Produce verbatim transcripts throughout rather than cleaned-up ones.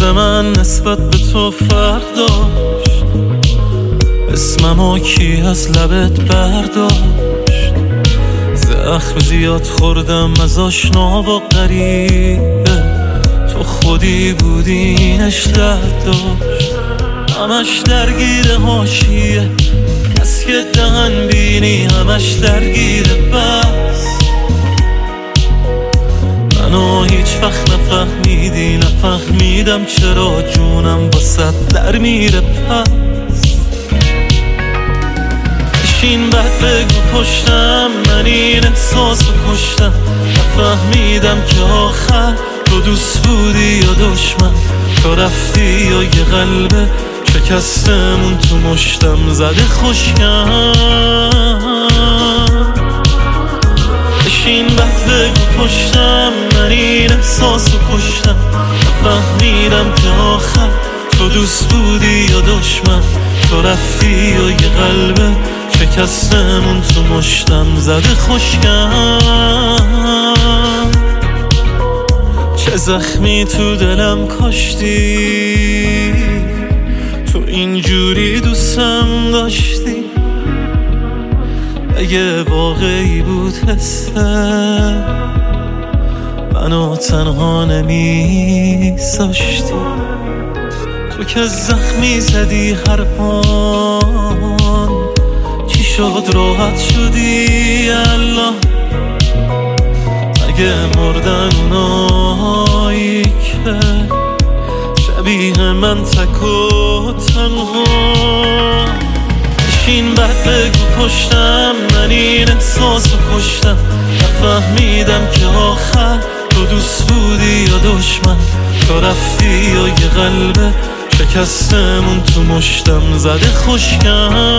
روز من نسبت به تو فرق داشت، اسممو کی از لبت برداشت؟ زخم زیاد خوردم از آشنا و غریبه، تو خودی بودی اینش درد داشت. همش درگیر حاشیه، کس که دهن بینی همش درگیر بس. منو هیچ وقت نفهمیدی، نفهمیدم چرا جونم با صد در میره پس. بشین بعد بگو پشتم، من این احساسو کشتم. نفهمیدم که آخر تو دوست بودی یا دشمن، تو رفتی یا یه قلبه شکستمون تو مشتم زده خوشگم. بشین بعد بگو پشتم، من این احساسو کشتم. نفهمیدم که آخر تو دوست بودی یا دشمن، تو رفتی یا یه قلبه شکستمون تو مشتم زده خوشگم. چه زخمی تو دلم کاشتی، تو اینجوری دوستم داشتی. اگه واقعی بود حسه منو تنها نمیذاشتی. تو که زخمی زدی هر آن، چی شد راحت شدی الله؟ اگه مردن اونایی که شبیه من تک و تنها. بشین بعد بگو پشتم، من این احساسو کشتم. نفهمیدم که آخر تو دوست بودی یا دشمن، تو رفتی یا یه قلبه شکستمون تو مشتم زده خوشگم.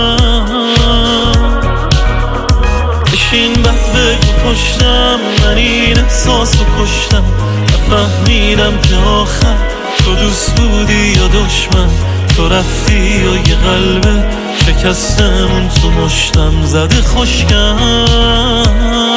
بشین بعد بگو پشتم، من این احساسو کشتم. نفهمیدم که آخر تو دوست بودی یا دشمن، تو رفتی یا یه قلبه شکستمون تو مشتم زده خوشگم.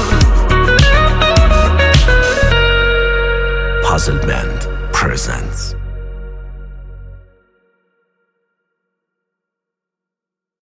Puzzle Band presents